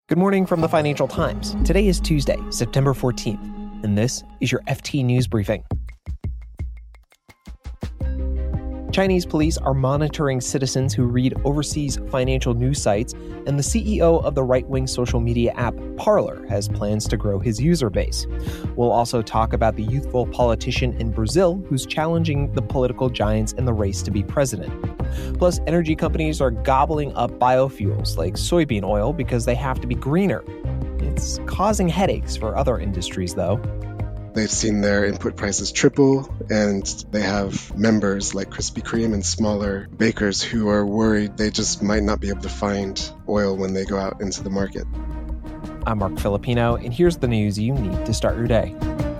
Good morning from the Financial Times. Today is Tuesday, September 14th, and this is your FT News Briefing. Chinese police are monitoring citizens who read overseas financial news sites, and the CEO of the right-wing social media app Parler has plans to grow his user base. We'll also talk about the youthful politician in Brazil who's challenging the political giants in the race to be president. Plus, energy companies are gobbling up biofuels like soybean oil because they have to be greener. It's causing headaches for other industries, though. They've seen their input prices triple, and they have members like Krispy Kreme and smaller bakers who are worried they just might not be able to find oil when they go out into the market. I'm Mark Filipino, and here's the news you need to start your day.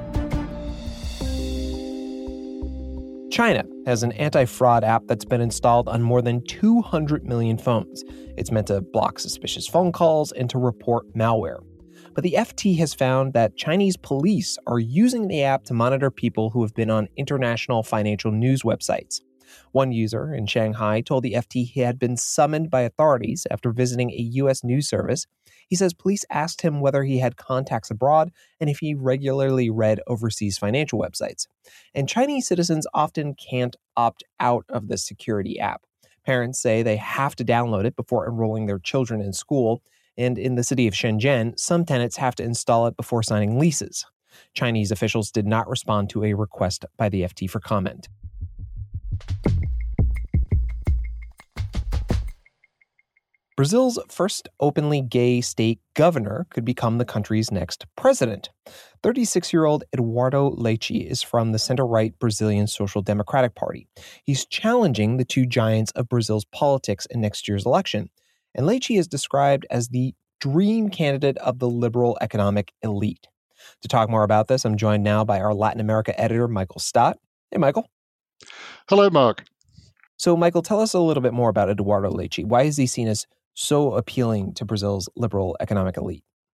China has an anti-fraud app that's been installed on more than 200 million phones. It's meant to block suspicious phone calls and to report malware. But the FT has found that Chinese police are using the app to monitor people who have been on international financial news websites. One user in Shanghai told the FT he had been summoned by authorities after visiting a U.S. news service. He says police asked him whether he had contacts abroad and if he regularly read overseas financial websites. And Chinese citizens often can't opt out of the security app. Parents say they have to download it before enrolling their children in school. And in the city of Shenzhen, some tenants have to install it before signing leases. Chinese officials did not respond to a request by the FT for comment. Brazil's first openly gay state governor could become the country's next president. 36-year-old Eduardo Leite is from the center-right Brazilian Social Democratic Party. He's challenging the two giants of Brazil's politics in next year's election. And Leite is described as the dream candidate of the liberal economic elite. To talk more about this, I'm joined now by our Latin America editor, Michael Stott. Hey, Michael. Hello, Mark. So, Michael, tell us a little bit more about Eduardo Leite. Why is he seen as so appealing to Brazil's liberal economic elite?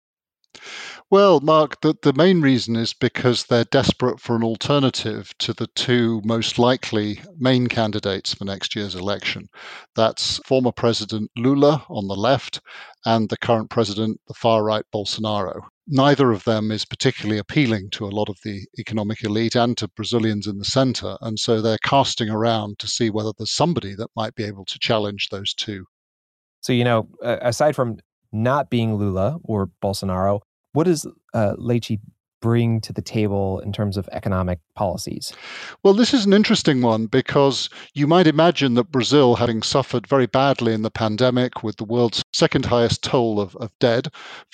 Well, Mark, the main reason is because they're desperate for an alternative to the two most likely main candidates for next year's election. That's former President Lula on the left and the current president, the far-right Bolsonaro. Neither of them is particularly appealing to a lot of the economic elite and to Brazilians in the center, and so they're casting around to see whether there's somebody that might be able to challenge those two. So, aside from not being Lula or Bolsonaro, what does Leite bring to the table in terms of economic policies? Well, this is an interesting one because you might imagine that Brazil, having suffered very badly in the pandemic with the world's second highest toll of dead,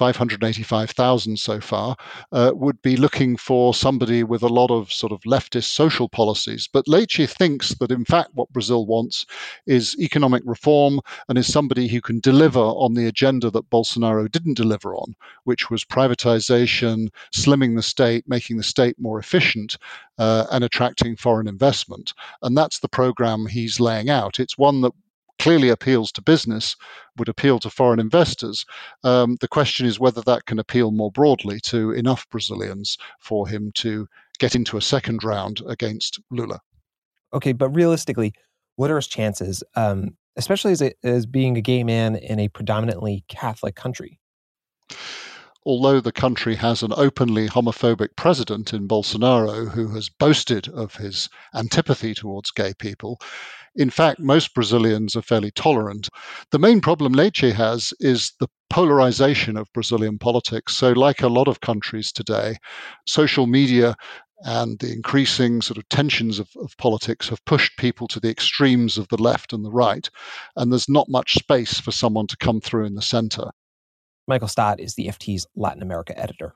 585,000 so far, would be looking for somebody with a lot of sort of leftist social policies. But Leite thinks that, in fact, what Brazil wants is economic reform and is somebody who can deliver on the agenda that Bolsonaro didn't deliver on, which was privatization, slimming the state, making the state more efficient, and attracting foreign investment. And that's the program he's laying out. It's one that clearly appeals to business, would appeal to foreign investors. The question is whether that can appeal more broadly to enough Brazilians for him to get into a second round against Lula. Okay, but realistically, what are his chances, especially as being a gay man in a predominantly Catholic country? Although the country has an openly homophobic president in Bolsonaro who has boasted of his antipathy towards gay people, in fact, most Brazilians are fairly tolerant. The main problem Leite has is the polarization of Brazilian politics. So like a lot of countries today, social media and the increasing sort of tensions of politics have pushed people to the extremes of the left and the right, and there's not much space for someone to come through in the center. Michael Stott is the FT's Latin America editor.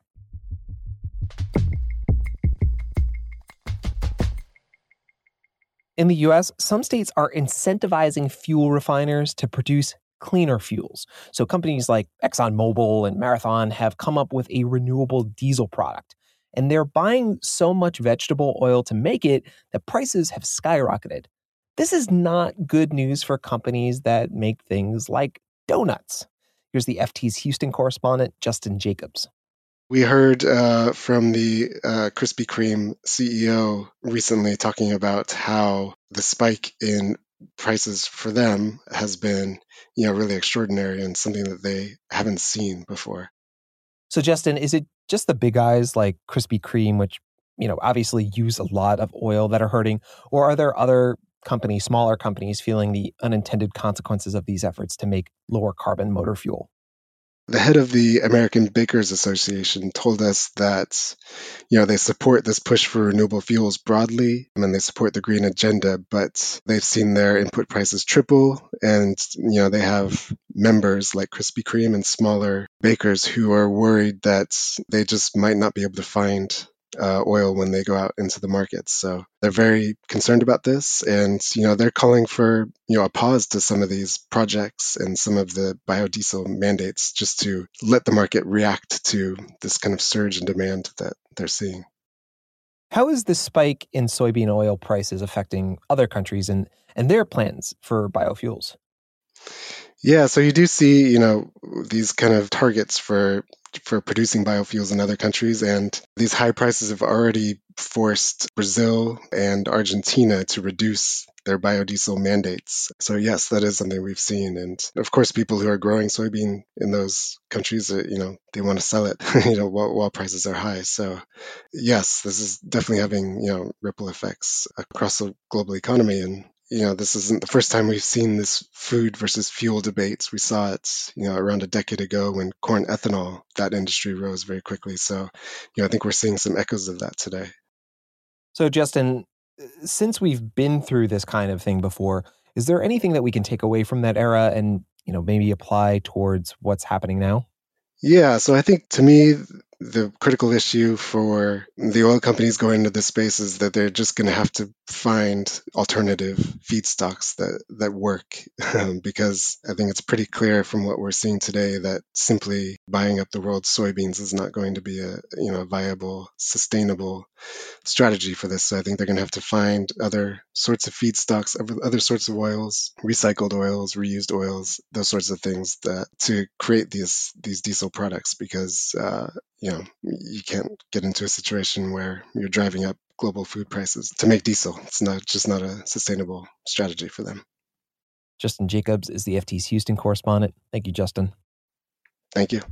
In the U.S., some states are incentivizing fuel refiners to produce cleaner fuels. So companies like ExxonMobil and Marathon have come up with a renewable diesel product. And they're buying so much vegetable oil to make it that prices have skyrocketed. This is not good news for companies that make things like donuts. Here's the FT's Houston correspondent, Justin Jacobs. We heard from the Krispy Kreme CEO recently talking about how the spike in prices for them has been, really extraordinary and something that they haven't seen before. So, Justin, is it just the big guys like Krispy Kreme, which, obviously use a lot of oil, that are hurting? Or are there other companies, smaller companies, feeling the unintended consequences of these efforts to make lower carbon motor fuel? The head of the American Bakers Association told us that, they support this push for renewable fuels broadly and they support the green agenda, but they've seen their input prices triple. And, they have members like Krispy Kreme and smaller bakers who are worried that they just might not be able to find oil when they go out into the markets. So they're very concerned about this, and they're calling for a pause to some of these projects and some of the biodiesel mandates, just to let the market react to this kind of surge in demand that they're seeing. How is this spike in soybean oil prices affecting other countries and their plans for biofuels? Yeah, so you do see, these kind of targets for producing biofuels in other countries, and these high prices have already forced Brazil and Argentina to reduce their biodiesel mandates. So yes, that is something we've seen, and of course, people who are growing soybean in those countries, they want to sell it, while prices are high. So yes, this is definitely having ripple effects across the global economy, and this isn't the first time we've seen this food versus fuel debates. We saw it, around a decade ago when corn ethanol, that industry rose very quickly. So, I think we're seeing some echoes of that today. So, Justin, since we've been through this kind of thing before, is there anything that we can take away from that era and, maybe apply towards what's happening now? Yeah, so I think, to me, the critical issue for the oil companies going into this space is that they're just going to have to find alternative feedstocks that work, because I think it's pretty clear from what we're seeing today that simply buying up the world's soybeans is not going to be a viable, sustainable strategy for this. So I think they're going to have to find other sorts of feedstocks, other sorts of oils, recycled oils, reused oils, those sorts of things, that to create these diesel products, because you can't get into a situation where you're driving up global food prices to make diesel. It's not a sustainable strategy for them. Justin Jacobs is the FT's Houston correspondent. Thank you, Justin. Thank you.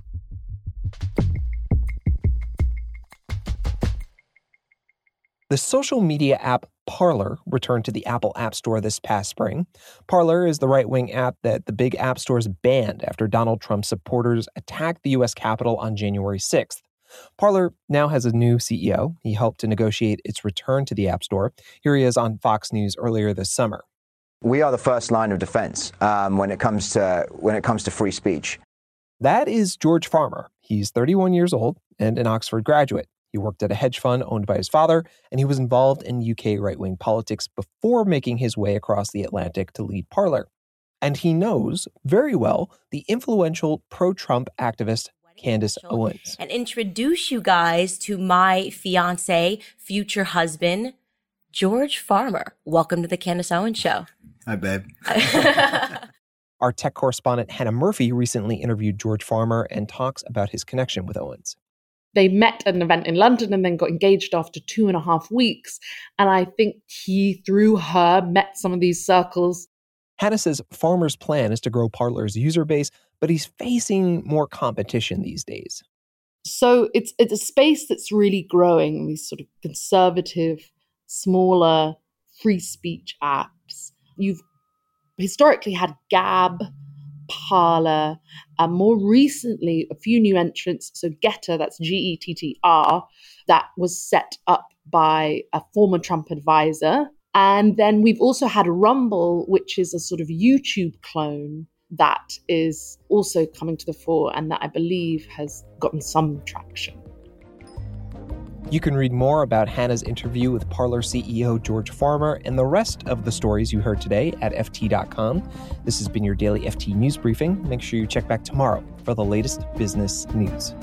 The social media app Parler returned to the Apple App Store this past spring. Parler is the right-wing app that the big app stores banned after Donald Trump's supporters attacked the U.S. Capitol on January 6th. Parler now has a new CEO. He helped to negotiate its return to the App Store. Here he is on Fox News earlier this summer. We are the first line of defense when it comes to free speech. That is George Farmer. He's 31 years old and an Oxford graduate. He worked at a hedge fund owned by his father, and he was involved in UK right-wing politics before making his way across the Atlantic to lead Parler. And he knows very well the influential pro-Trump activist Candace Owens. And introduce you guys to my fiance, future husband, George Farmer. Welcome to the Candace Owens Show. Hi, babe. Our tech correspondent Hannah Murphy recently interviewed George Farmer and talks about his connection with Owens. They met at an event in London and then got engaged after 2.5 weeks. And I think he, through her, met some of these circles. Hannah says Farmer's plan is to grow Parler's user base, but he's facing more competition these days. So it's a space that's really growing, these sort of conservative, smaller, free speech apps. You've historically had Gab, Parler, and more recently, a few new entrants. So Getter, that's Gettr, that was set up by a former Trump advisor. And then we've also had Rumble, which is a sort of YouTube clone that is also coming to the fore and that I believe has gotten some traction. You can read more about Hannah's interview with Parler CEO George Farmer and the rest of the stories you heard today at FT.com. This has been your daily FT News Briefing. Make sure you check back tomorrow for the latest business news.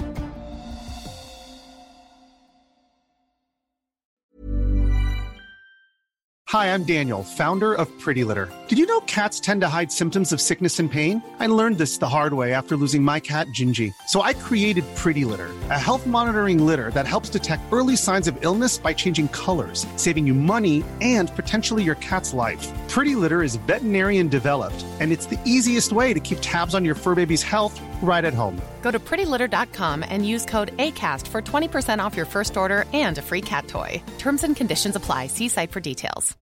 Hi, I'm Daniel, founder of Pretty Litter. Did you know cats tend to hide symptoms of sickness and pain? I learned this the hard way after losing my cat, Gingy. So I created Pretty Litter, a health monitoring litter that helps detect early signs of illness by changing colors, saving you money and potentially your cat's life. Pretty Litter is veterinarian developed, and it's the easiest way to keep tabs on your fur baby's health right at home. Go to prettylitter.com and use code ACAST for 20% off your first order and a free cat toy. Terms and conditions apply. See site for details.